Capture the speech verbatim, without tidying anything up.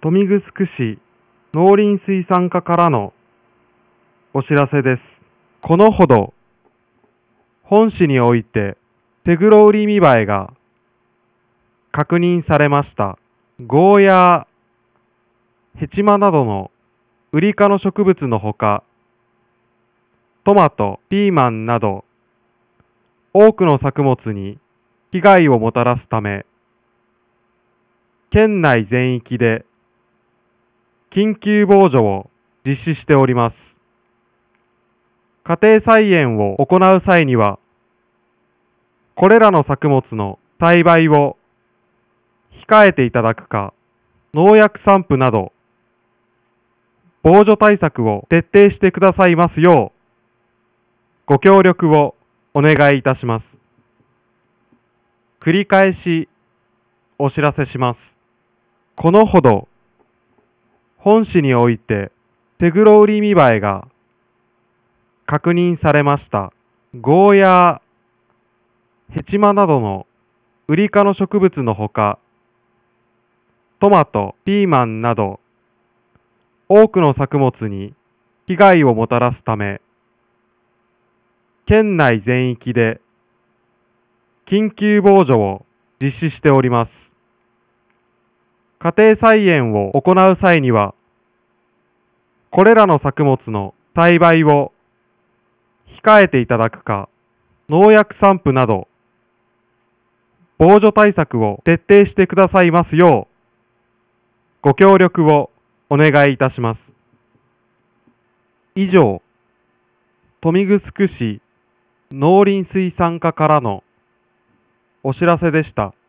豊見城市農林水産課からのお知らせです。このほど、本市において手黒売り見栄えが確認されました。ゴーヤー、ヘチマなどのウリ科の植物のほか、トマト、ピーマンなど多くの作物に被害をもたらすため、県内全域で緊急防除を実施しております。家庭菜園を行う際には、これらの作物の栽培を控えていただくか、農薬散布など防除対策を徹底してくださいますようご協力をお願いいたします。繰り返しお知らせします。このほど、本市において手黒売り見栄えが確認されました。ゴーヤー、ヘチマなどのウリ科の植物のほか、トマト、ピーマンなど多くの作物に被害をもたらすため、県内全域で緊急防除を実施しております。家庭菜園を行う際には、これらの作物の栽培を控えていただくか、農薬散布など防除対策を徹底してくださいますようご協力をお願いいたします。以上、豊見城市農林水産課からのお知らせでした。